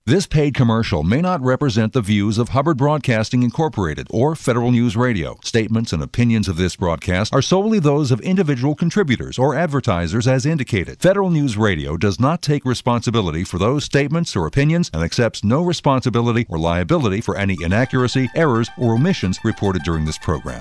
This paid commercial may not represent the views of Hubbard Broadcasting Incorporated or Federal News Radio. Statements and opinions of this broadcast are solely those of individual contributors or advertisers as indicated. Federal News Radio does not take responsibility for those statements or opinions and accepts no responsibility or liability for any inaccuracy, errors, or omissions reported during this program.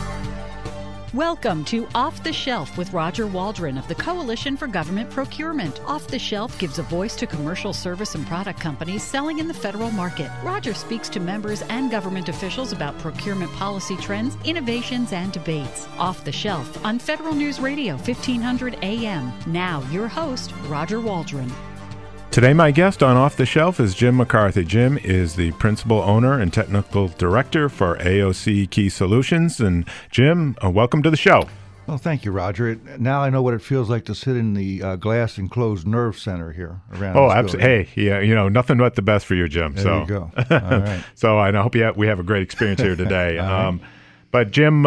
Welcome to Off the Shelf with Roger Waldron of the Coalition for Government Procurement. Off the Shelf gives a voice to commercial service and product companies selling in the federal market. Roger speaks to members and government officials about procurement policy trends, innovations, and debates. Off the Shelf on Federal News Radio, 1500 AM. Now, your host, Roger Waldron. Today, my guest on Off the Shelf is Jim McCarthy. Jim is the principal owner and technical director for AOC Key Solutions. And Jim, welcome to the show. Well, thank you, Roger. Now I know what it feels like to sit in the glass enclosed nerve center here around. Oh, absolutely. Hey, yeah, nothing but the best for you, Jim. There you go. All right. So I hope we have a great experience here today. But Jim,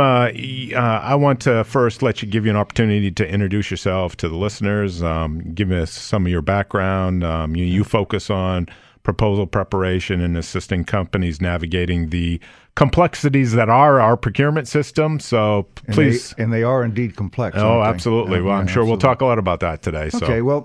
I want to first let you give you an opportunity to introduce yourself to the listeners. Give us some of your background. You focus on proposal preparation and assisting companies navigating the complexities that are our procurement system. So please. And they are indeed complex. Oh, absolutely. Well, I'm sure we'll talk a lot about that today. So. Okay, well,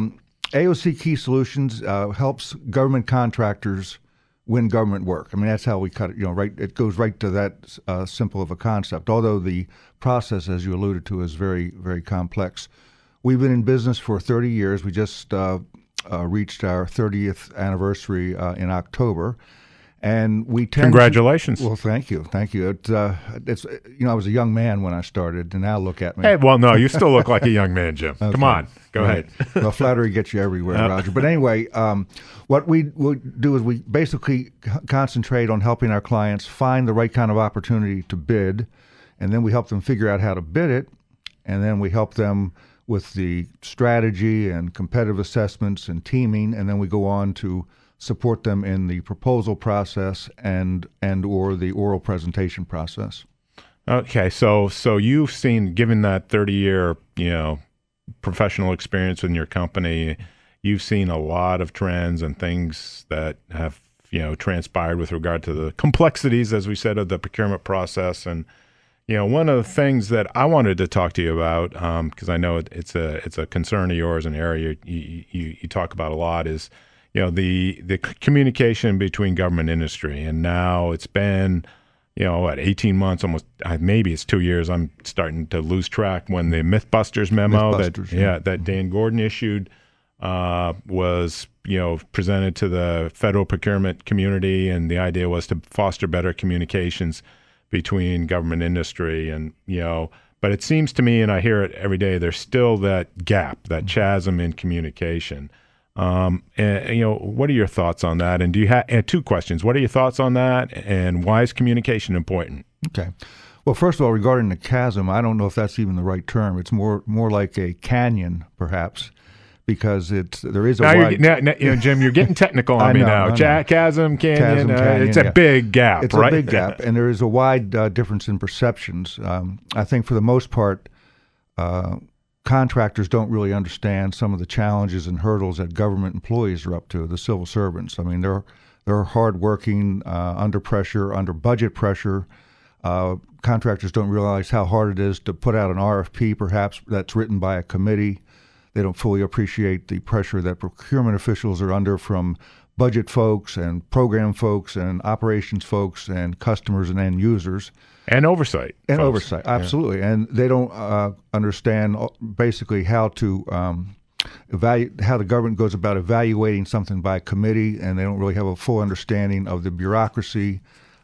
AOC Key Solutions helps government contractors win government work. I mean, that's how we cut it, right? It goes right to that simple of a concept, although the process, as you alluded to, is very, very complex. We've been in business for 30 years. We just reached our 30th anniversary in October. And we tend Congratulations. Well, thank you. Thank you. It's I was a young man when I started, and now look at me. Hey, well, no, you still look like a young man, Jim. Okay. Come on. Go ahead. Well, flattery gets you everywhere, Roger. But anyway, what we do is we basically concentrate on helping our clients find the right kind of opportunity to bid, and then we help them figure out how to bid it, and then we help them with the strategy and competitive assessments and teaming, and then we go on to support them in the proposal process and or the oral presentation process. Okay, so you've seen, given that 30-year, professional experience in your company, you've seen a lot of trends and things that have, transpired with regard to the complexities, as we said, of the procurement process. And, one of the things that I wanted to talk to you about, because I know it's a concern of yours, an area you talk about a lot, is the communication between government and industry. And now it's been, 18 months, almost, maybe it's 2 years. I'm starting to lose track when the Mythbusters memo that Dan Gordon issued was, presented to the federal procurement community. And the idea was to foster better communications between government and industry. And, but it seems to me, and I hear it every day, there's still that gap, that chasm in communication. And, what are your thoughts on that? And do you have two questions? What are your thoughts on that? And why is communication important? Okay. Well, first of all, regarding the chasm, I don't know if that's even the right term. It's more like a canyon, perhaps, because there is a wide... Jim, you're getting technical on me now. Chasm, canyon, it's a big gap, it's right? It's a big gap, and there is a wide difference in perceptions. I think for the most part, contractors don't really understand some of the challenges and hurdles that government employees are up to, the civil servants. I mean, they're hardworking, under pressure, under budget pressure. Contractors don't realize how hard it is to put out an RFP, perhaps, that's written by a committee. They don't fully appreciate the pressure that procurement officials are under from budget folks and program folks and operations folks and customers and end users. And oversight. And folks. Oversight, absolutely. Yeah. And they don't understand basically how to how the government goes about evaluating something by committee, and they don't really have a full understanding of the bureaucracy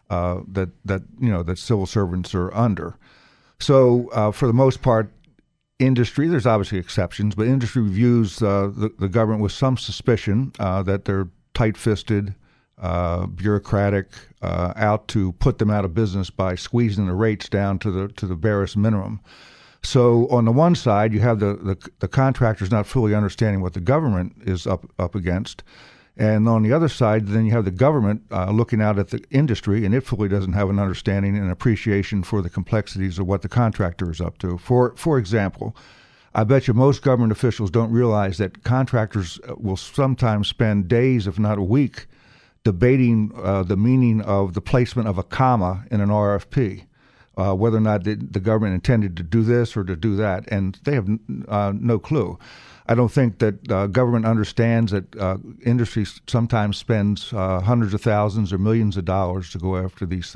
that civil servants are under. So for the most part, industry, there's obviously exceptions, but industry views the government with some suspicion that they're tight-fisted, bureaucratic, out to put them out of business by squeezing the rates down to the barest minimum. So on the one side, you have the contractors not fully understanding what the government is up against, and on the other side, then you have the government looking out at the industry, and it fully doesn't have an understanding and appreciation for the complexities of what the contractor is up to. For example, I bet you most government officials don't realize that contractors will sometimes spend days, if not a week, debating the meaning of the placement of a comma in an RFP, whether or not the government intended to do this or to do that, and they have no clue. I don't think that government understands that industry sometimes spends hundreds of thousands or millions of dollars to go after these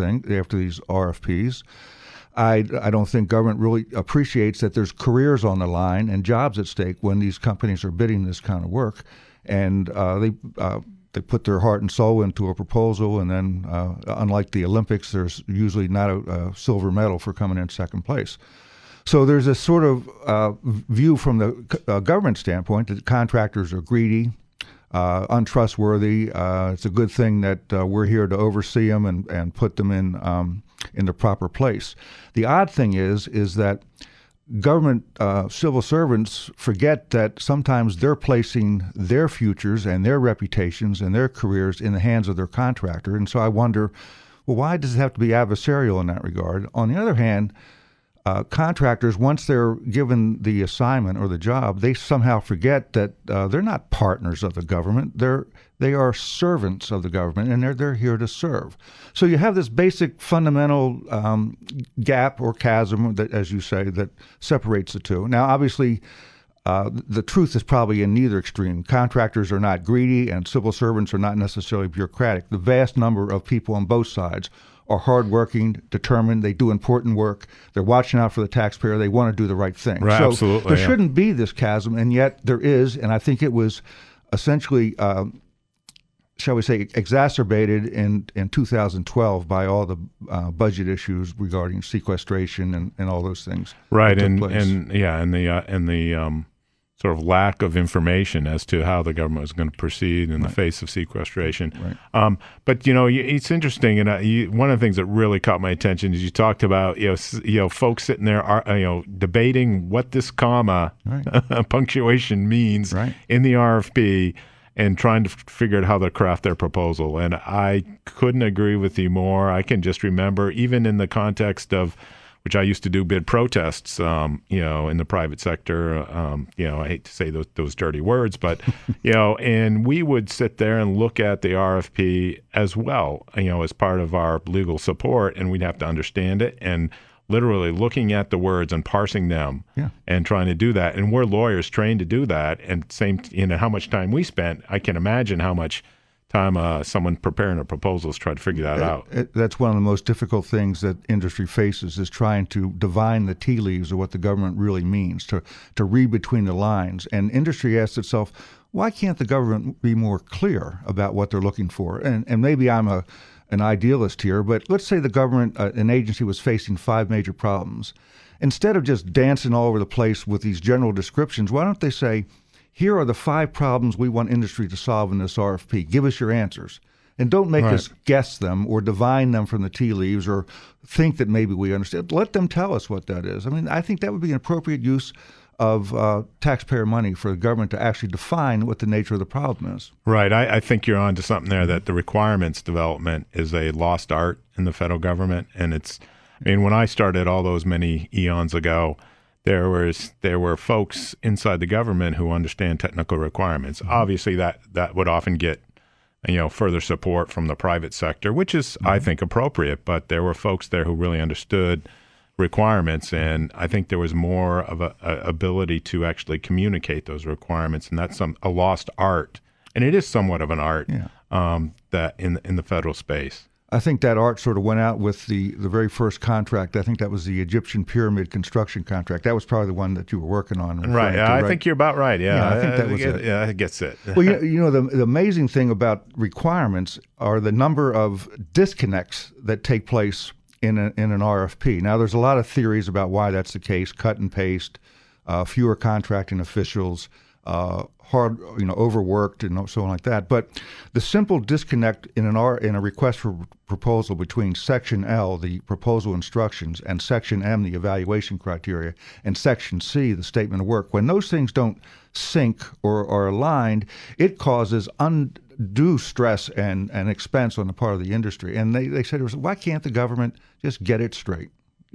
RFPs. I don't think government really appreciates that there's careers on the line and jobs at stake when these companies are bidding this kind of work, and they put their heart and soul into a proposal, and then unlike the Olympics, there's usually not a silver medal for coming in second place. So there's a sort of view from the government standpoint that contractors are greedy, untrustworthy. It's a good thing that we're here to oversee them and put them in the proper place. The odd thing is that government civil servants forget that sometimes they're placing their futures and their reputations and their careers in the hands of their contractor. And so I wonder, well, why does it have to be adversarial in that regard? On the other hand, contractors, once they're given the assignment or the job, they somehow forget that they're not partners of the government. They are servants of the government, and they're here to serve. So you have this basic fundamental gap or chasm, that, as you say, that separates the two. Now, obviously, the truth is probably in neither extreme. Contractors are not greedy, and civil servants are not necessarily bureaucratic. The vast number of people on both sides are hardworking, determined. They do important work. They're watching out for the taxpayer. They want to do the right thing. Right, so absolutely, there shouldn't be this chasm, and yet there is. And I think it was essentially, shall we say, exacerbated in 2012 by all the budget issues regarding sequestration and all those things. Right, that and took place. and the sort of lack of information as to how the government was going to proceed in the face of sequestration. Right. But it's interesting, and one of the things that really caught my attention is you talked about folks sitting there debating what this comma punctuation means in the RFP and trying to figure out how to craft their proposal. And I couldn't agree with you more. I can just remember, even in the context of which I used to do bid protests, in the private sector. I hate to say those dirty words, but, and we would sit there and look at the RFP as well, as part of our legal support, and we'd have to understand it and literally looking at the words and parsing them and trying to do that. And we're lawyers trained to do that. And how much time we spent, I can imagine how much time someone preparing a proposal is trying to figure that out. That's one of the most difficult things that industry faces, is trying to divine the tea leaves of what the government really means, to read between the lines. And industry asks itself, why can't the government be more clear about what they're looking for? And maybe I'm an idealist here, but let's say the government, an agency, was facing 5 major problems. Instead of just dancing all over the place with these general descriptions, why don't they say, here are the 5 problems we want industry to solve in this RFP. Give us your answers. And don't make us guess them or divine them from the tea leaves or think that maybe we understand. Let them tell us what that is. I mean, I think that would be an appropriate use of taxpayer money for the government to actually define what the nature of the problem is. Right. I think you're onto something there, that the requirements development is a lost art in the federal government. And when I started all those many eons ago, there were folks inside the government who understand technical requirements. Mm-hmm. Obviously, that would often get further support from the private sector, which is, I think, appropriate. But there were folks there who really understood requirements, and I think there was more of a ability to actually communicate those requirements, and that's a lost art. And it is somewhat of an art that in the federal space. I think that art sort of went out with the very first contract. I think that was the Egyptian pyramid construction contract. That was probably the one that you were working on. Right. I think you're about right. Yeah. I think that was it. Yeah, I guess it. Well, the amazing thing about requirements are the number of disconnects that take place in an RFP. Now, there's a lot of theories about why that's the case: cut and paste, fewer contracting officials, hard, overworked, and so on like that. But the simple disconnect in a request for proposal between Section L, the proposal instructions, and Section M, the evaluation criteria, and Section C, the statement of work, when those things don't sync or are aligned, it causes undue stress and expense on the part of the industry. And they said, why can't the government just get it straight?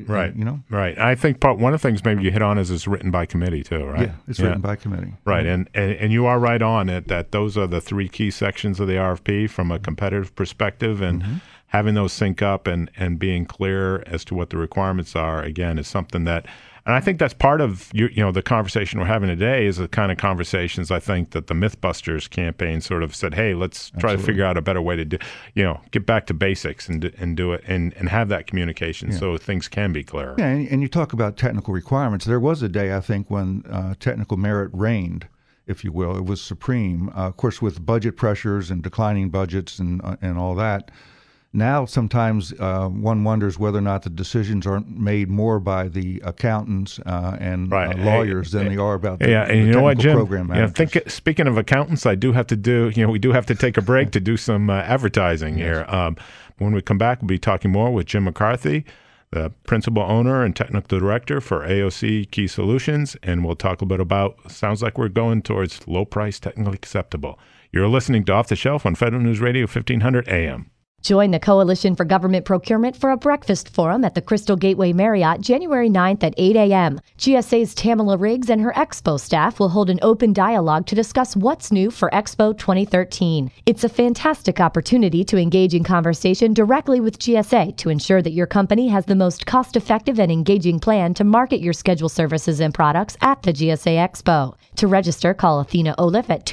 Right. You know? Right. I think one of the things maybe you hit on is it's written by committee too, right? Yeah, it's written by committee. Right. And you are right on it that those are the three key sections of the RFP from a competitive perspective, and having those sync up and being clear as to what the requirements are, again, is something that, and I think that's part of the conversation we're having today is the kind of conversations I think that the Mythbusters campaign sort of said, hey, let's try to figure out a better way to do, get back to basics and do it and have that communication so things can be clear. Yeah, and you talk about technical requirements. There was a day, I think, when technical merit reigned, if you will. It was supreme. Of course, with budget pressures and declining budgets and all that. Now, sometimes one wonders whether or not the decisions aren't made more by the accountants and lawyers than they are about the and you know what, Jim? Program managers. Speaking of accountants, we do have to take a break to do some advertising here. When we come back, we'll be talking more with Jim McCarthy, the principal owner and technical director for AOC Key Solutions, and we'll talk a bit about, sounds like we're going towards low price, technically acceptable. You're listening to Off the Shelf on Federal News Radio 1500 AM. Join the Coalition for Government Procurement for a breakfast forum at the Crystal Gateway Marriott January 9th at 8 a.m. GSA's Tamala Riggs and her Expo staff will hold an open dialogue to discuss what's new for Expo 2013. It's a fantastic opportunity to engage in conversation directly with GSA to ensure that your company has the most cost-effective and engaging plan to market your scheduled services and products at the GSA Expo. To register, call Athena Olaf at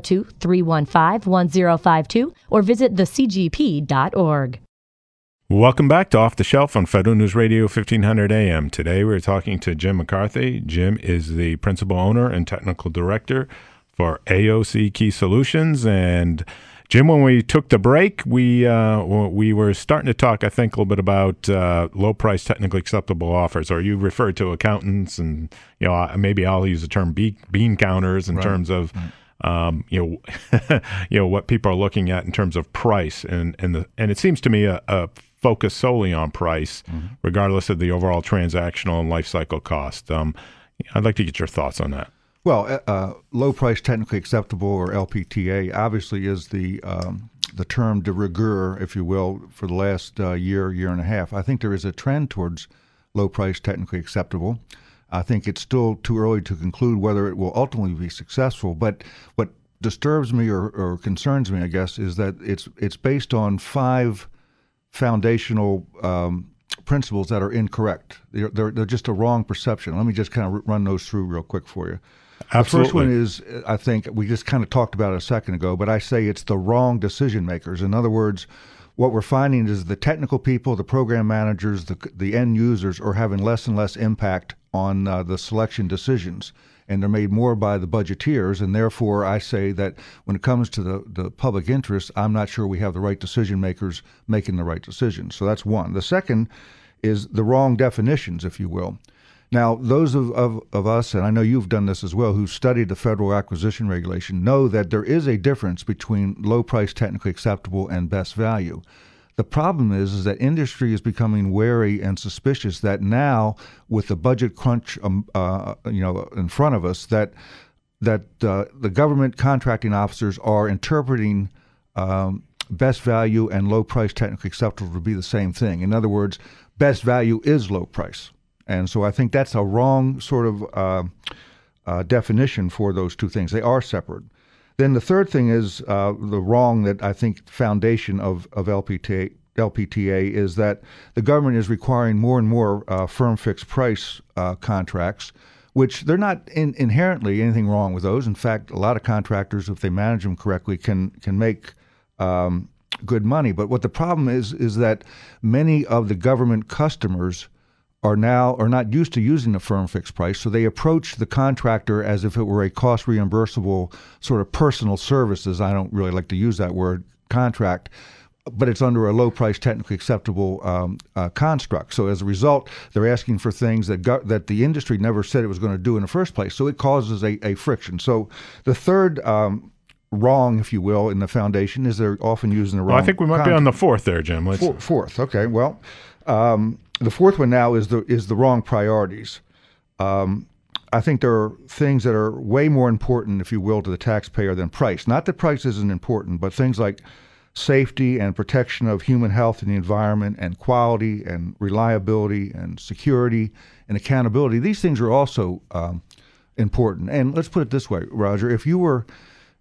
202-315-1052 or visit thecgp.org. Welcome back to Off the Shelf on Federal News Radio 1500 AM. Today we're talking to Jim McCarthy. Jim is the principal owner and technical director for AOC Key Solutions. And Jim, when we took the break, we were starting to talk, I think, a little bit about low-price, technically acceptable offers. Or you referred to accountants, and maybe I'll use the term bean counters in terms of what people are looking at in terms of price, and it seems to me a focus solely on price, regardless of the overall transactional and life cycle cost. I'd like to get your thoughts on that. Well, low price technically acceptable, or LPTA, obviously is the term de rigueur, if you will, for the last year and a half. I think there is a trend towards low price technically acceptable. I think it's still too early to conclude whether it will ultimately be successful. But what disturbs me or concerns me, I guess, is that it's based on 5 foundational principles that are incorrect. They're just a wrong perception. Let me just kind of run those through real quick for you. Absolutely. The first one is, I think, we just kind of talked about it a second ago, but I say it's the wrong decision makers. In other words, what we're finding is the technical people, the program managers, the end users are having less and less impact on the selection decisions, and they're made more by the budgeteers. And therefore, I say that when it comes to the public interest, I'm not sure we have the right decision makers making the right decisions. So that's one. The second is the wrong definitions, if you will. Now, those of us, and I know you've done this as well, who studied the federal acquisition regulation, know that there is a difference between low price, technically acceptable, and best value. The problem is that industry is becoming wary and suspicious that now, with the budget crunch, in front of us, that the government contracting officers are interpreting best value and low price, technically acceptable to be the same thing. In other words, best value is low price. And so I think that's a wrong sort of definition for those two things. They are separate. Then the third thing is the wrong that I think foundation of LPTA is that the government is requiring more and more firm fixed price contracts, which they're not inherently anything wrong with those. In fact, a lot of contractors, if they manage them correctly, can make good money. But what the problem is that many of the government customers are not used to using a firm fixed price, so they approach the contractor as if it were a cost reimbursable sort of personal services. I don't really like to use that word, contract, but it's under a low price, technically acceptable construct. So as a result, they're asking for things that the industry never said it was going to do in the first place. So it causes a friction. So the third wrong, if you will, in the foundation is they're often using the wrong. Well, I think we might be on the fourth there, Jim. Fourth. Okay. Well. The fourth one now is the wrong priorities. I think there are things that are way more important, if you will, to the taxpayer than price. Not that price isn't important, but things like safety and protection of human health and the environment, and quality and reliability and security and accountability. These things are also important. And let's put it this way, Roger, if you were,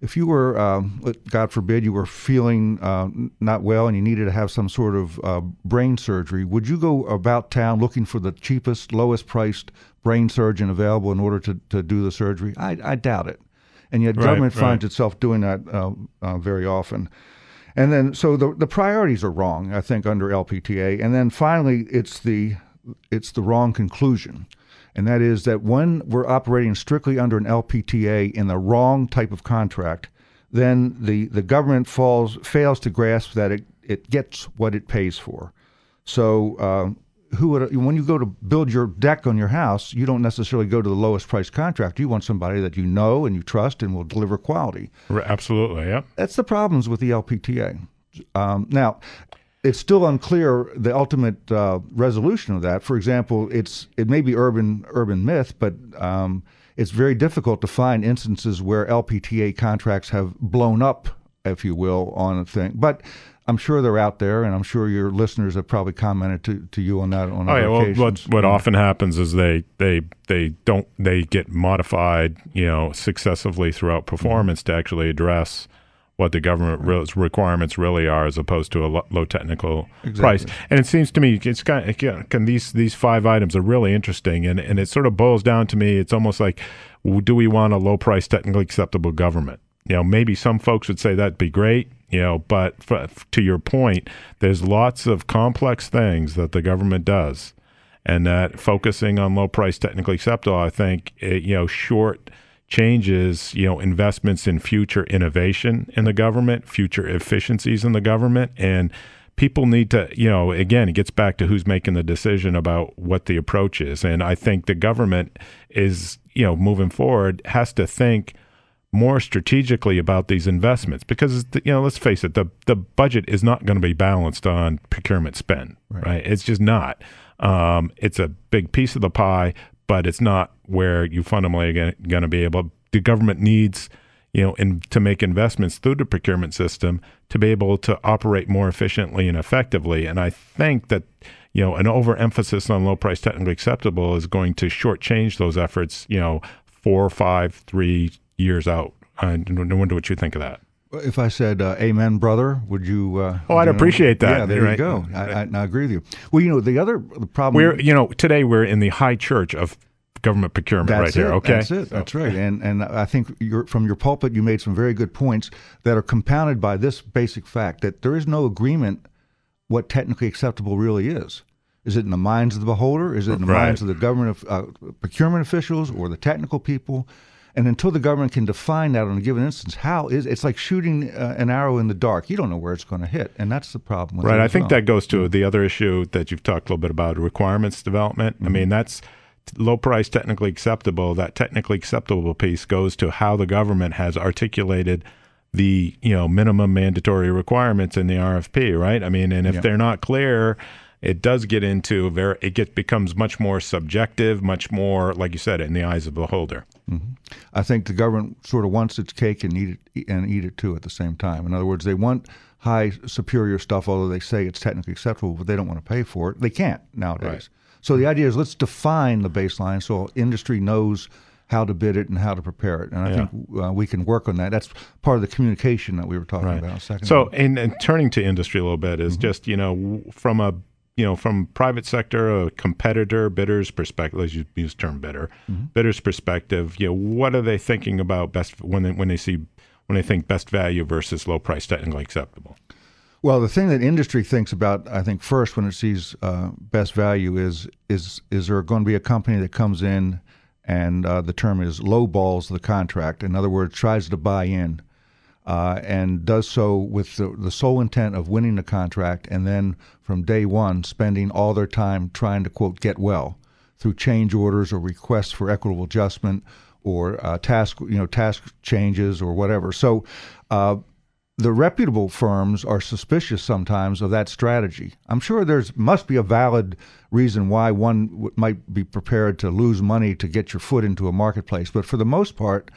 God forbid, you were feeling not well and you needed to have some sort of brain surgery, would you go about town looking for the cheapest, lowest priced brain surgeon available in order to do the surgery? I doubt it. And yet government finds itself doing that very often. And then, so the priorities are wrong, I think, under LPTA. And then finally, it's the wrong conclusion. And that is that when we're operating strictly under an LPTA in the wrong type of contract, then the government fails to grasp that it gets what it pays for. So when you go to build your deck on your house, you don't necessarily go to the lowest price contractor. You want somebody that you know and you trust and will deliver quality. Absolutely, yeah. That's the problems with the LPTA. Now, it's still unclear the ultimate resolution of that. For example, it may be urban myth, but it's very difficult to find instances where LPTA contracts have blown up, if you will, on a thing. But I'm sure they're out there, and I'm sure your listeners have probably commented to you on that on other occasions. What often happens is they get modified, successively throughout performance to actually address what the government requirements really are, as opposed to a low technical price. And it seems to me it's these 5 items are really interesting, and it sort of boils down to me. It's almost like, do we want a low price, technically acceptable government? Maybe some folks would say that'd be great. But to your point, there's lots of complex things that the government does, and that focusing on low price, technically acceptable, I think, short changes, investments in future innovation in the government, future efficiencies in the government, and people need to, again, it gets back to who's making the decision about what the approach is. And I think the government is, moving forward, has to think more strategically about these investments, because let's face it, the budget is not going to be balanced on procurement spend, right? It's just not. It's a big piece of the pie, but it's not where you fundamentally are going to be able. The government needs, to make investments through the procurement system to be able to operate more efficiently and effectively. And I think that an overemphasis on low price, technically acceptable is going to shortchange those efforts. 4, 5, 3 years out. I wonder what you think of that. If I said amen, brother, would you? I'd appreciate that. Yeah, there you go. I agree with you. Well, the problem. Today we're in the high church of government procurement here. Okay, that's it. That's right. And I think from your pulpit, you made some very good points that are compounded by this basic fact that there is no agreement what technically acceptable really is. Is it in the minds of the beholder? Is it in the minds of the government procurement officials or the technical people? And until the government can define that on a given instance, it's like shooting an arrow in the dark. You don't know where it's going to hit, and that's the problem. With I think that goes to the other issue that you've talked a little bit about, requirements development. Mm-hmm. I mean, that's low price, technically acceptable. That technically acceptable piece goes to how the government has articulated the minimum mandatory requirements in the RFP, right? I mean, and if they're not clear, it does get into becomes much more subjective, much more, like you said, in the eyes of the beholder. Mm-hmm. I think the government sort of wants its cake and eat it too at the same time. In other words, they want high superior stuff, although they say it's technically acceptable, but they don't want to pay for it. They can't nowadays. Right. So the idea is let's define the baseline so industry knows how to bid it and how to prepare it. And I think we can work on that. That's part of the communication that we were talking about a second ago. So, and turning to industry a little bit is just, from private sector, a competitor, bidder's perspective, let's use the term bidder, bidder's perspective, what are they thinking about best when they think best value versus low price, technically acceptable? Well, the thing that industry thinks about, I think, first when it sees best value is there going to be a company that comes in and the term is lowballs the contract. In other words, tries to buy in. And does so with the sole intent of winning the contract, and then from day one spending all their time trying to, quote, get well through change orders or requests for equitable adjustment or task changes or whatever. So the reputable firms are suspicious sometimes of that strategy. I'm sure must be a valid reason why one might be prepared to lose money to get your foot into a marketplace, but for the most part,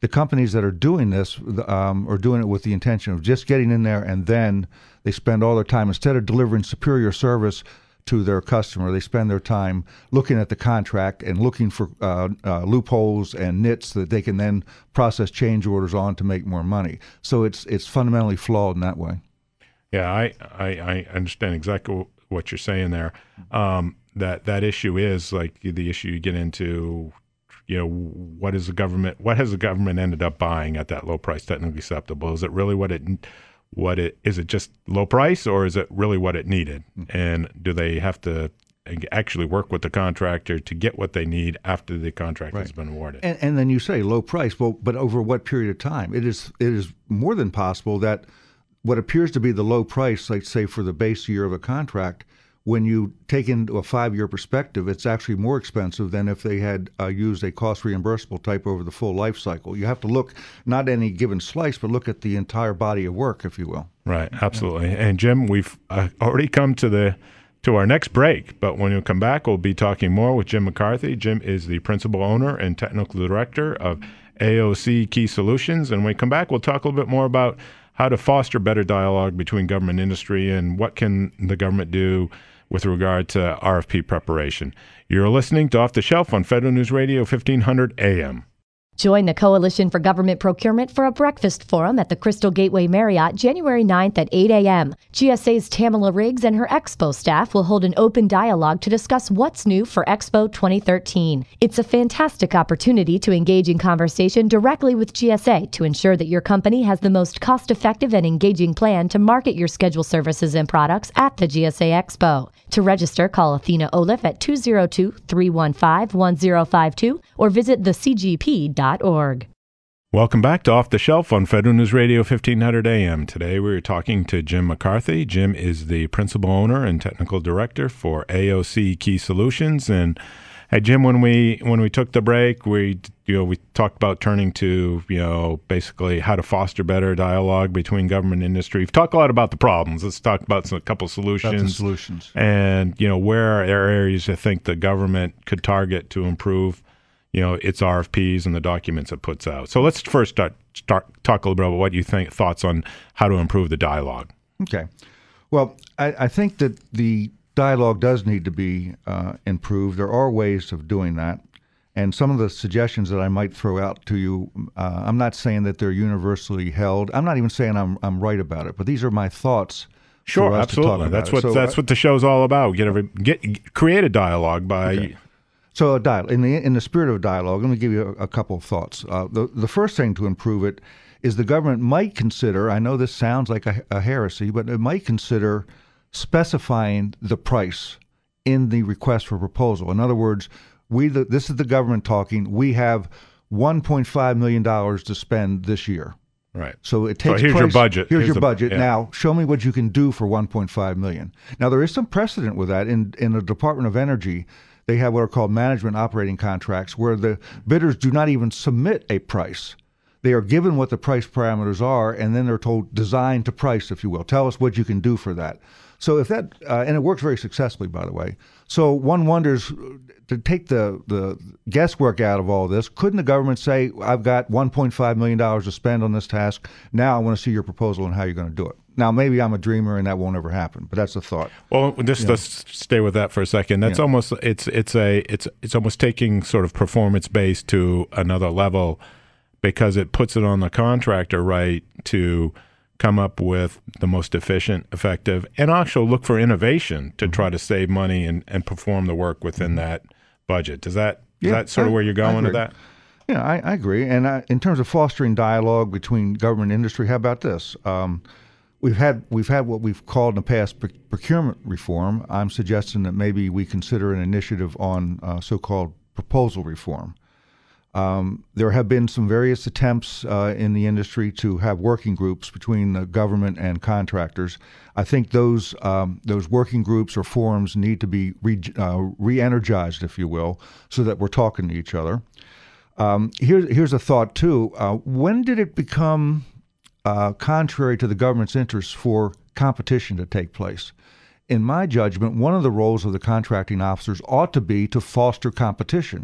the companies that are doing this are doing it with the intention of just getting in there, and then they spend all their time, instead of delivering superior service to their customer, they spend their time looking at the contract and looking for loopholes and nits that they can then process change orders on to make more money. So it's fundamentally flawed in that way. Yeah, I understand exactly what you're saying there. That issue is like the issue you get into. What has the government ended up buying at that low price technically acceptable? Is it really is it just low price, or is it really what it needed? And do they have to actually work with the contractor to get what they need after the contract has been awarded? And then you say low price, well, but over what period of time? It is more than possible that what appears to be the low price, like say for the base year of a contract, when you take into a 5-year perspective, it's actually more expensive than if they had used a cost reimbursable type over the full life cycle. You have to look not any given slice, but look at the entire body of work, if you will. Right, absolutely. And Jim, we've already come to our next break, but when we come back, we'll be talking more with Jim McCarthy. Jim is the principal owner and technical director of AOC Key Solutions. And when we come back, we'll talk a little bit more about how to foster better dialogue between government and industry and what can the government do with regard to RFP preparation. You're listening to Off the Shelf on Federal News Radio 1500 AM. Join the Coalition for Government Procurement for a breakfast forum at the Crystal Gateway Marriott January 9th at 8 a.m. GSA's Tamala Riggs and her Expo staff will hold an open dialogue to discuss what's new for Expo 2013. It's a fantastic opportunity to engage in conversation directly with GSA to ensure that your company has the most cost-effective and engaging plan to market your scheduled services and products at the GSA Expo. To register, call Athena Olaf at 202-315-1052 or visit thecgp.org. Welcome back to Off the Shelf on Federal News Radio 1500 AM. Today we're talking to Jim McCarthy. Jim is the principal owner and technical director for AOC Key Solutions. And hey, Jim, when we took the break, we talked about turning to basically how to foster better dialogue between government and industry. We've talked a lot about the problems. Let's talk about a couple solutions. About the solutions. And where are areas you think the government could target to improve its RFPs and the documents it puts out. So let's first start talk a little bit about what you think, thoughts on how to improve the dialogue. Okay. Well, I think that the dialogue does need to be improved. There are ways of doing that. And some of the suggestions that I might throw out to you, I'm not saying that they're universally held. I'm not even saying I'm right about it, but these are my thoughts. Sure, absolutely. That's what the show's all about. Create a dialogue by... Okay. So in the spirit of dialogue, let me give you a couple of thoughts. The first thing to improve it is the government might consider, I know this sounds like a heresy, but it might consider specifying the price in the request for proposal. In other words, this is the government talking. We have $1.5 million to spend this year. Right. So it takes. So here's your budget. Here's your budget. Yeah. Now, show me what you can do for $1.5 million. Now, there is some precedent with that in the Department of Energy. They have what are called management operating contracts where the bidders do not even submit a price. They are given what the price parameters are, and then they're told design to price, if you will. Tell us what you can do for that. So if that, and it works very successfully, by the way. So one wonders, to take the guesswork out of all this, couldn't the government say, I've got $1.5 million to spend on this task. Now I want to see your proposal and how you're going to do it. Now, maybe I'm a dreamer and that won't ever happen, but that's a thought. Well, let's stay with that for a second. That's almost it's almost taking sort of performance based to another level, because it puts it on the contractor, right, to come up with the most efficient, effective, and also look for innovation to try to save money and perform the work within that budget. Is that sort of where you're going with that? Yeah, I agree. And in terms of fostering dialogue between government and industry, how about this? We've had what we've called in the past procurement reform. I'm suggesting that maybe we consider an initiative on so-called proposal reform. There have been some various attempts in the industry to have working groups between the government and contractors. I think those working groups or forums need to be re-energized, if you will, so that we're talking to each other. Here's a thought, too. When did it become contrary to the government's interests for competition to take place? In my judgment, one of the roles of the contracting officers ought to be to foster competition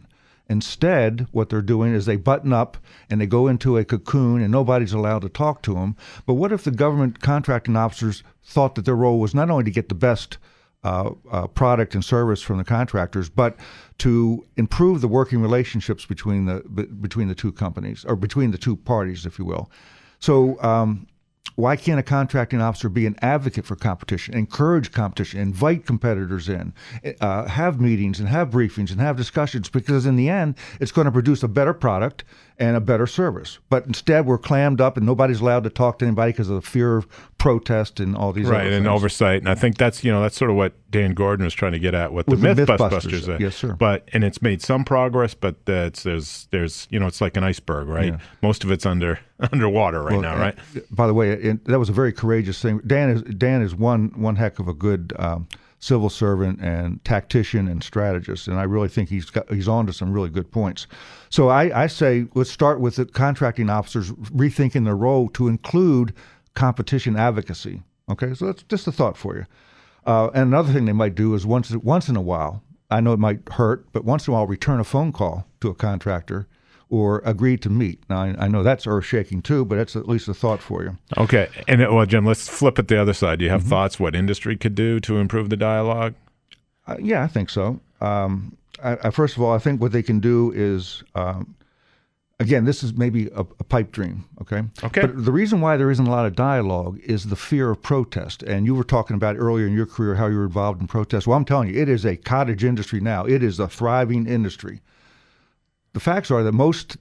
Instead, what they're doing is they button up and they go into a cocoon and nobody's allowed to talk to them. But what if the government contracting officers thought that their role was not only to get the best product and service from the contractors, but to improve the working relationships between the two companies, or between the two parties, if you will? So why can't a contracting officer be an advocate for competition, encourage competition, invite competitors in, have meetings and have briefings and have discussions? Because in the end, it's going to produce a better product and a better service. But instead, we're clammed up and nobody's allowed to talk to anybody because of the fear of protest and all these other things. And oversight. And I think that's sort of what Dan Gordon was trying to get at with the Mythbusters. Yes, sir. And it's made some progress, but there's it's like an iceberg, right? Yeah. Most of it's underwater right now, right? By the way, that was a very courageous thing. Dan is one heck of a good civil servant and tactician and strategist, and I really think he's on to some really good points. So I say let's start with the contracting officers rethinking their role to include competition advocacy. Okay, so that's just a thought for you. And another thing they might do is once in a while, I know it might hurt, but once in a while return a phone call to a contractor or agree to meet. Now, I know that's earth-shaking too, but that's at least a thought for you. Okay. And, Jim, let's flip it the other side. Do you have thoughts what industry could do to improve the dialogue? Yeah, I think so. First of all, I think what they can do is, again, this is maybe a pipe dream, okay? Okay. But the reason why there isn't a lot of dialogue is the fear of protest. And you were talking about earlier in your career how you were involved in protests. Well, I'm telling you, it is a cottage industry now. It is a thriving industry. The facts are that most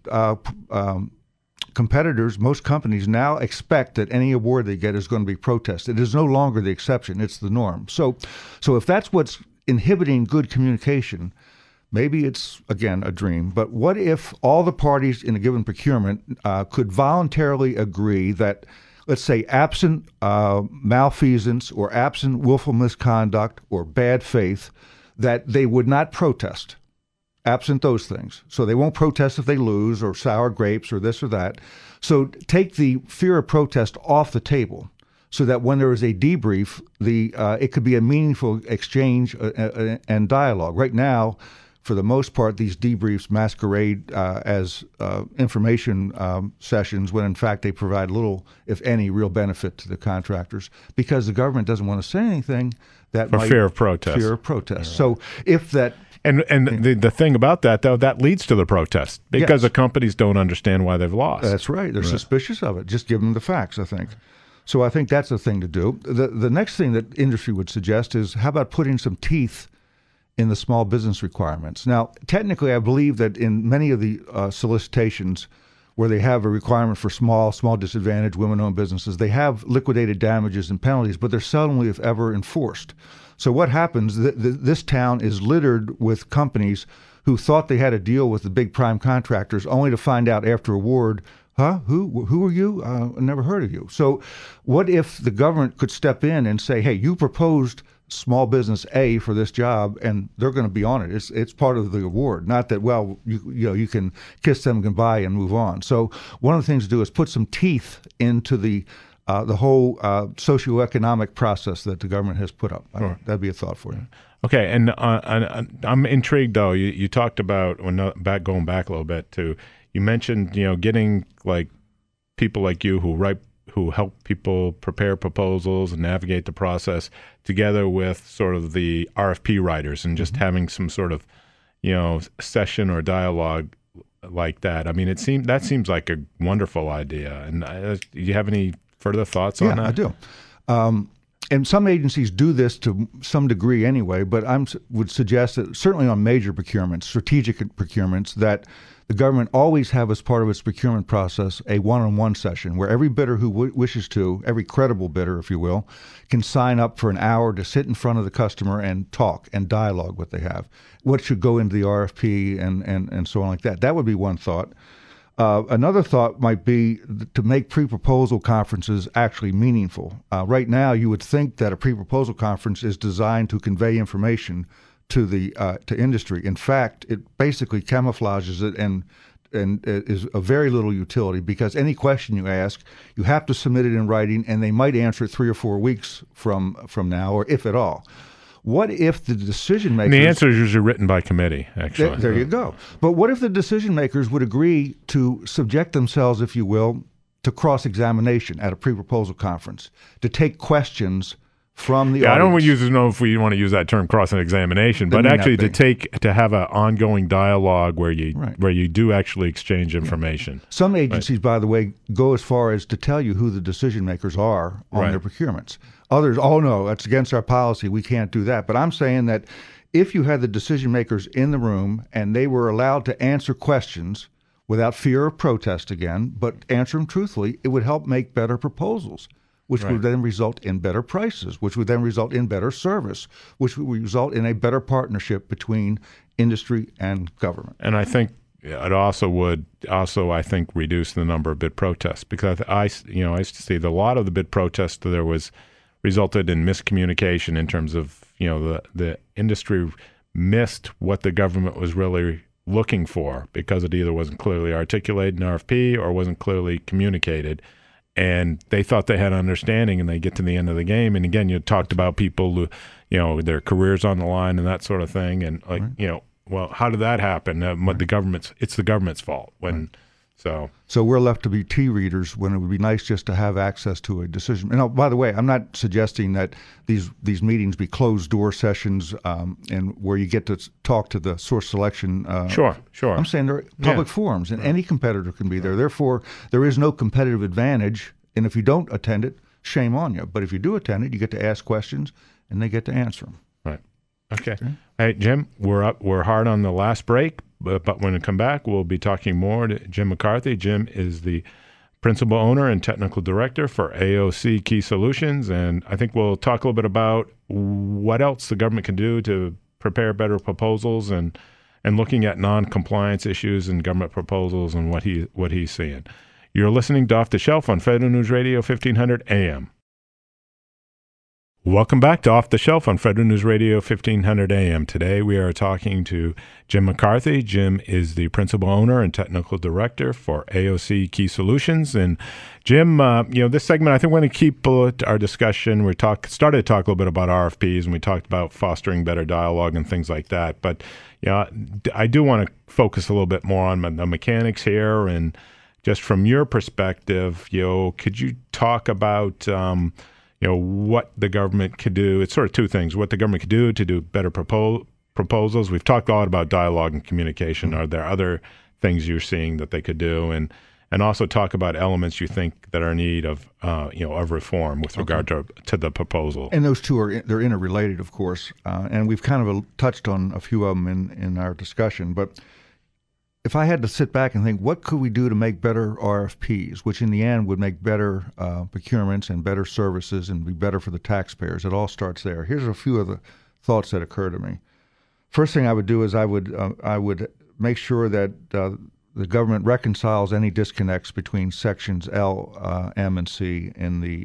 competitors, most companies now expect that any award they get is going to be protested. It is no longer the exception; it's the norm. So if that's what's inhibiting good communication, maybe it's again a dream. But what if all the parties in a given procurement could voluntarily agree that, let's say, absent malfeasance or absent willful misconduct or bad faith, that they would not protest? Absent those things. So they won't protest if they lose or sour grapes or this or that. So take the fear of protest off the table so that when there is a debrief, it could be a meaningful exchange and dialogue. Right now, for the most part, these debriefs masquerade as information sessions when in fact they provide little, if any, real benefit to the contractors because the government doesn't want to say anything that might fear of protest. Fear of protest. Right. So if that... And the thing about that, though, that leads to the protest because the companies don't understand why they've lost. That's right. They're suspicious of it. Just give them the facts, I think. So I think that's the thing to do. The next thing that industry would suggest is how about putting some teeth in the small business requirements? Now, technically, I believe that in many of the solicitations where they have a requirement for small disadvantaged women-owned businesses, they have liquidated damages and penalties, but they're seldomly, if ever, enforced. So what happens, this town is littered with companies who thought they had a deal with the big prime contractors only to find out after award, who are you? Never heard of you. So what if the government could step in and say, hey, you proposed small business A for this job, and they're going to be on it. It's part of the award. Not that, well, you can kiss them goodbye and move on. So one of the things to do is put some teeth into the whole socioeconomic process that the government has put up. That'd be a thought for you. Okay, and I'm intrigued though. You talked about going back a little bit too. You mentioned getting like people like you who help people prepare proposals and navigate the process together with sort of the RFP writers and just having some sort of session or dialogue like that. I mean, that seems like a wonderful idea. And do you have any further thoughts on that? Yeah, I do. And some agencies do this to some degree anyway, but I would suggest that certainly on major procurements, strategic procurements, that the government always have as part of its procurement process a one-on-one session where every bidder who wishes to, every credible bidder, if you will, can sign up for an hour to sit in front of the customer and talk and dialogue what they have, what should go into the RFP and so on like that. That would be one thought. Another thought might be to make pre-proposal conferences actually meaningful. Right now, you would think that a pre-proposal conference is designed to convey information to industry. In fact, it basically camouflages it and is of very little utility because any question you ask, you have to submit it in writing, and they might answer it 3 or 4 weeks from now, or if at all. What if the decision makers... And the answer is usually written by committee, actually. There you go. But what if the decision makers would agree to subject themselves, if you will, to cross-examination at a pre-proposal conference, to take questions from the audience? I don't know if we want to use that term cross-examination, but actually to have an ongoing dialogue where you do actually exchange information. Some agencies, by the way, go as far as to tell you who the decision makers are on their procurements. Others, oh no, that's against our policy. We can't do that. But I'm saying that if you had the decision makers in the room and they were allowed to answer questions without fear of protest again, but answer them truthfully, it would help make better proposals, which would then result in better prices, which would then result in better service, which would result in a better partnership between industry and government. And I think it also would I think, reduce the number of bid protests, because I used to see that a lot of the bid protests there was resulted in miscommunication in terms of, the industry missed what the government was really looking for because it either wasn't clearly articulated in RFP or wasn't clearly communicated. And they thought they had understanding, and they get to the end of the game. And again, you talked about people who, their careers on the line and that sort of thing. And well, how did that happen? It's the government's fault So we're left to be tea readers when it would be nice just to have access to a decision. And by the way, I'm not suggesting that these meetings be closed door sessions and where you get to talk to the source selection. Sure. I'm saying they're public forums, and any competitor can be there. Therefore, there is no competitive advantage. And if you don't attend it, shame on you. But if you do attend it, you get to ask questions, and they get to answer them. Right. Okay. Hey, Jim, we're hard on the last break. But when we come back, we'll be talking more to Jim McCarthy. Jim is the principal owner and technical director for AOC Key Solutions, and I think we'll talk a little bit about what else the government can do to prepare better proposals and looking at non-compliance issues in government proposals and what he's seeing. You're listening to Off the Shelf on Federal News Radio 1500 AM. Welcome back to Off the Shelf on Federal News Radio 1500 AM. Today we are talking to Jim McCarthy. Jim is the principal owner and technical director for AOC Key Solutions. And Jim, this segment, I think we're going to keep our discussion. We started to talk a little bit about RFPs, and we talked about fostering better dialogue and things like that. But I do want to focus a little bit more on the mechanics here. And just from your perspective, could you talk about what the government could do? It's sort of two things: what the government could do to do better proposals. We've talked a lot about dialogue and communication. Are there other things you're seeing that they could do? And also talk about elements you think that are in need of reform with regard to the proposal. And those two they're interrelated, of course, and we've kind of touched on a few of them in our discussion. But if I had to sit back and think, what could we do to make better RFPs, which in the end would make better procurements and better services and be better for the taxpayers? It all starts there. Here's a few of the thoughts that occur to me. First thing I would do is I would make sure that the government reconciles any disconnects between sections L, M, and C in the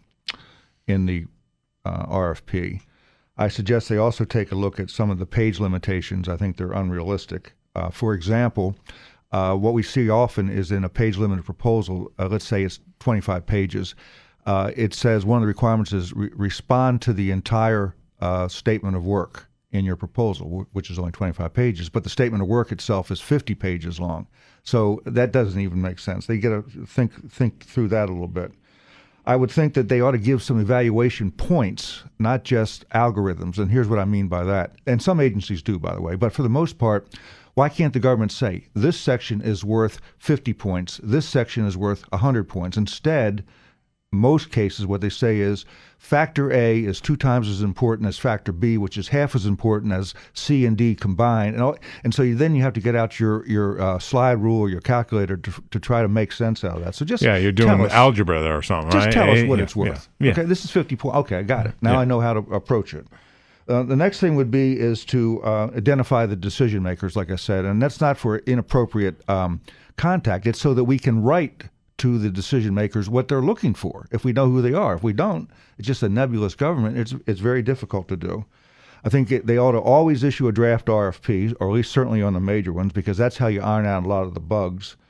RFP. I suggest they also take a look at some of the page limitations. I think they're unrealistic. For example, what we see often is in a page-limited proposal, let's say it's 25 pages, it says one of the requirements is respond to the entire statement of work in your proposal, which is only 25 pages, but the statement of work itself is 50 pages long. So that doesn't even make sense. They get to think through that a little bit. I would think that they ought to give some evaluation points, not just algorithms, and here's what I mean by that. And some agencies do, by the way, but for the most part, why can't the government say, this section is worth 50 points, this section is worth 100 points? Instead, most cases, what they say is factor A is 2 times as important as factor B, which is half as important as C and D combined. And so then you have to get out your slide rule or your calculator to try to make sense out of that. So just you're doing algebra there or something, right? Just tell us what it's worth. Yeah. Okay, this is 50 points. Okay, I got it. Now I know how to approach it. The next thing would be is to identify the decision makers, like I said, and that's not for inappropriate contact. It's so that we can write to the decision makers what they're looking for if we know who they are. If we don't, it's just a nebulous government. It's very difficult to do. I think they ought to always issue a draft RFP, or at least certainly on the major ones, because that's how you iron out a lot of the bugs.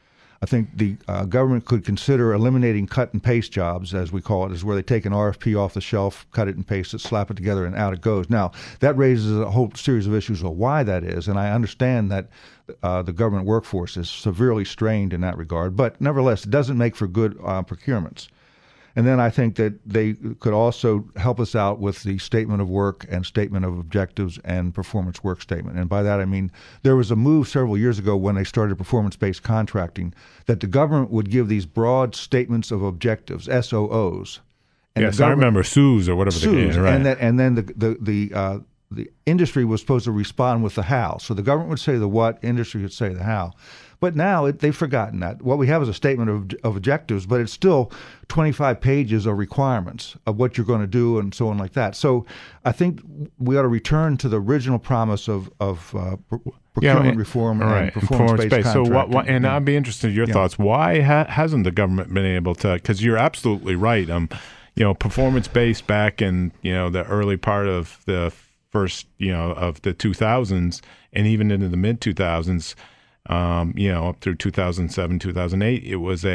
I think the government could consider eliminating cut and paste jobs, as we call it, is where they take an RFP off the shelf, cut it and paste it, slap it together, and out it goes. Now, that raises a whole series of issues of why that is, and I understand that the government workforce is severely strained in that regard, but nevertheless, it doesn't make for good procurements. And then I think that they could also help us out with the statement of work and statement of objectives and performance work statement. And by that I mean there was a move several years ago when they started performance-based contracting that the government would give these broad statements of objectives, SOOs. And yes, I remember SOOs or whatever they call it. Right. And then the industry was supposed to respond with the how. So the government would say the what, industry would say the how. But now they've forgotten that. What we have is a statement of objectives, but it's still 25 pages of requirements of what you're going to do and so on like that. So I think we ought to return to the original promise of procurement reform and performance-based contracting. So and I'd be interested in your thoughts. Why hasn't the government been able to? Because you're absolutely right. Performance-based back in the early part of the first of the 2000s and even into the mid 2000s. Up through 2007, 2008, it was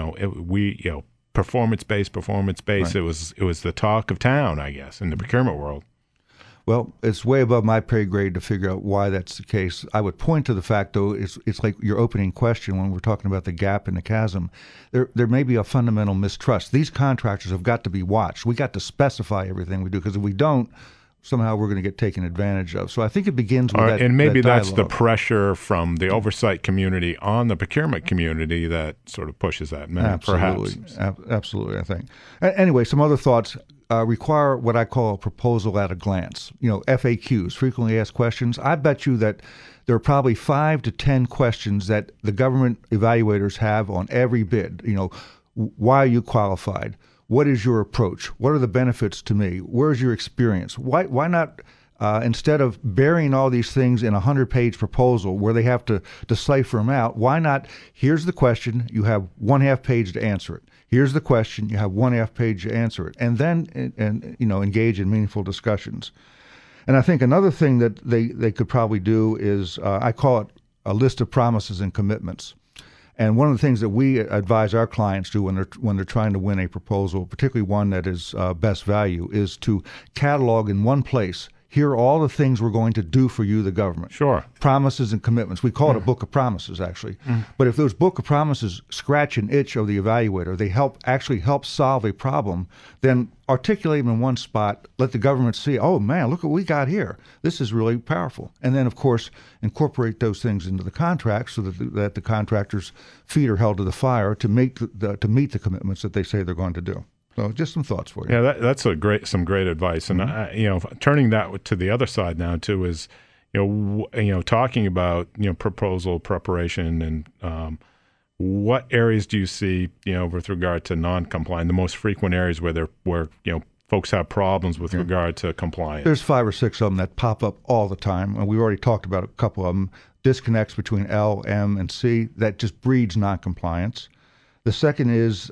performance-based. Right. It was the talk of town, I guess, in the procurement world. Well, it's way above my pay grade to figure out why that's the case. I would point to the fact, though, it's like your opening question when we're talking about the gap and the chasm. There may be a fundamental mistrust. These contractors have got to be watched. We got to specify everything we do, because if we don't, somehow we're going to get taken advantage of. So I think it begins with that. And maybe that that's the pressure from the oversight community on the procurement community that sort of pushes that. Absolutely. Perhaps. Absolutely, I think. Anyway, some other thoughts require what I call a proposal at a glance. FAQs, frequently asked questions. I bet you that there are probably 5 to 10 questions that the government evaluators have on every bid. Why are you qualified? What is your approach? What are the benefits to me? Where's your experience? Why not, instead of burying all these things in a 100-page proposal where they have to decipher them out, why not, here's the question, you have 1/2 page to answer it. Here's the question, you have 1/2 page to answer it. And then, engage in meaningful discussions. And I think another thing that they could probably do is, I call it a list of promises and commitments. And one of the things that we advise our clients do when they're trying to win a proposal, particularly one that is best value, is to catalog in one place. Here are all the things we're going to do for you, the government. Sure. Promises and commitments. We call it a book of promises, actually. But if those book of promises scratch an itch of the evaluator, they actually help solve a problem, then articulate them in one spot, let the government see, oh, man, look what we got here. This is really powerful. And then, of course, incorporate those things into the contract so that the contractor's feet are held to the fire to meet the commitments that they say they're going to do. So just some thoughts for you. Yeah, that's some great advice. And turning that to the other side now too is, talking about proposal preparation and what areas do you see with regard to non-compliant, the most frequent areas where folks have problems with regard to compliance? There's 5 or 6 of them that pop up all the time, and we already talked about a couple of them. Disconnects between L, M, and C that just breeds non-compliance. The second is,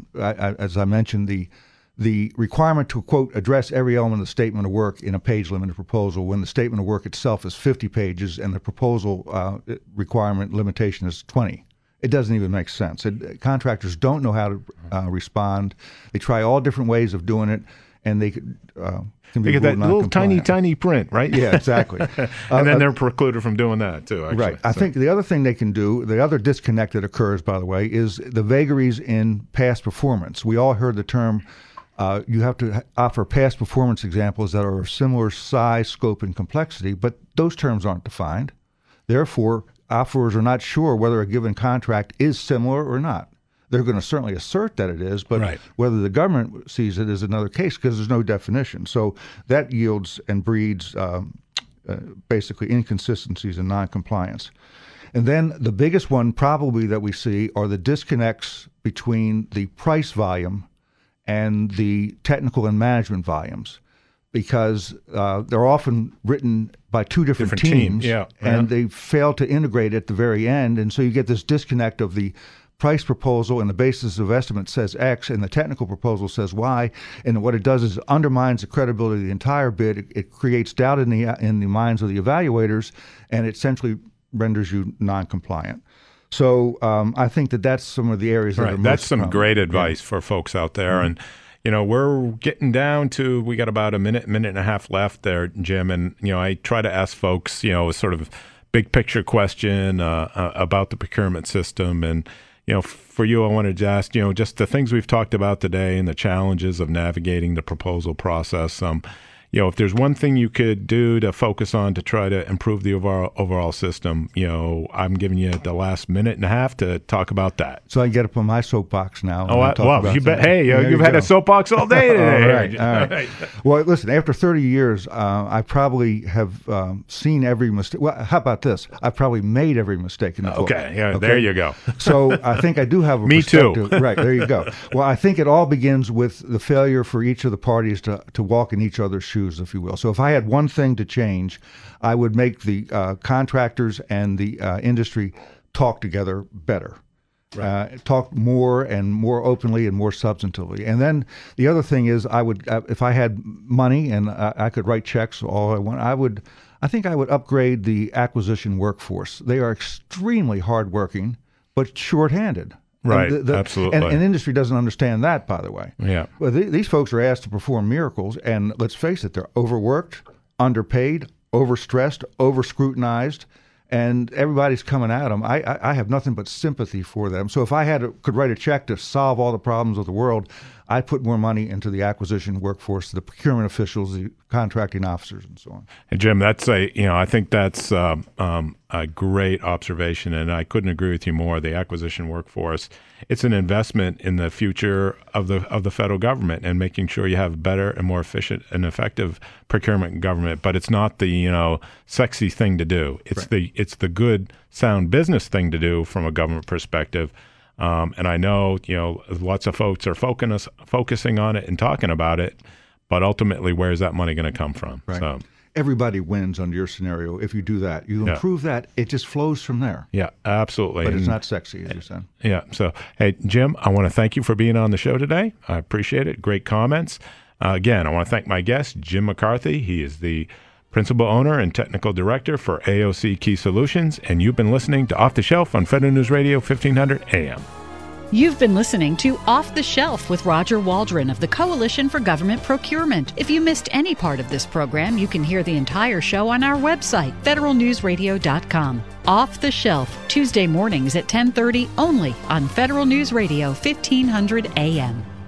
as I mentioned, the requirement to, quote, address every element of the statement of work in a page-limited proposal when the statement of work itself is 50 pages and the proposal requirement limitation is 20. It doesn't even make sense. Contractors don't know how to respond. They try all different ways of doing it, and they can be get that little tiny print, right? Yeah, exactly. And then they're precluded from doing that too, actually. Right. I think the other thing they can do, the other disconnect that occurs, by the way, is the vagaries in past performance. We all heard the term, you have to offer past performance examples that are of similar size, scope, and complexity, but those terms aren't defined. Therefore, offerers are not sure whether a given contract is similar or not. They're going to certainly assert that it is, but whether the government sees it is another case because there's no definition. So that yields and breeds basically inconsistencies and noncompliance. And then the biggest one probably that we see are the disconnects between the price volume and the technical and management volumes, because they're often written by two different teams, and they fail to integrate at the very end. And so you get this disconnect of the price proposal and the basis of estimate says X and the technical proposal says Y, and what it does is it undermines the credibility of the entire bid. It creates doubt in the minds of the evaluators, and it essentially renders you non-compliant. So I think that's some of the areas that are most That's some common. great advice for folks out there. And, we're getting down to, we got about a minute and a half left there, Jim. And, I try to ask folks, a sort of big picture question about the procurement system. And, for you, I wanted to ask, just the things we've talked about today and the challenges of navigating the proposal process. If there's one thing you could do to focus on to try to improve the overall system, I'm giving you the last minute and a half to talk about that. So I can get up on my soapbox now. You bet. Hey, you've had a soapbox all day today. All right. Well, listen, after 30 years, I probably have seen every mistake. Well, how about this? I've probably made every mistake in the book. Okay, there you go. So I think I do have a Me too. Right, there you go. Well, I think it all begins with the failure for each of the parties to walk in each other's shoes, if you will. So if I had one thing to change, I would make the contractors and the industry talk together better. Right. Talk more and more openly and more substantively. And then the other thing is, I would, if I had money and I could write checks all I want, I think I would upgrade the acquisition workforce. They are extremely hardworking, but shorthanded. Right, absolutely. And industry doesn't understand that, by the way. Yeah. Well, these folks are asked to perform miracles, and let's face it, they're overworked, underpaid, overstressed, over-scrutinized, and everybody's coming at them. I have nothing but sympathy for them. So if I could write a check to solve all the problems of the world, I'd put more money into the acquisition workforce, the procurement officials, the contracting officers, and so on. And Jim, I think that's a great observation, and I couldn't agree with you more. The acquisition workforce, it's an investment in the future of the federal government and making sure you have better and more efficient and effective procurement government. But it's not the sexy thing to do. It's the good, sound business thing to do from a government perspective. And I know, lots of folks are focusing on it and talking about it, but ultimately, where's that money going to come from? Right. So, everybody wins under your scenario if you do that. You improve that, it just flows from there. Yeah, absolutely. But it's not sexy, as you said. Yeah. So, hey, Jim, I want to thank you for being on the show today. I appreciate it. Great comments. Again, I want to thank my guest, Jim McCarthy. He is the Principal Owner and Technical Director for AOC Key Solutions, and you've been listening to Off the Shelf on Federal News Radio 1500 AM. You've been listening to Off the Shelf with Roger Waldron of the Coalition for Government Procurement. If you missed any part of this program, you can hear the entire show on our website, federalnewsradio.com. Off the Shelf, Tuesday mornings at 10:30 only on Federal News Radio 1500 AM.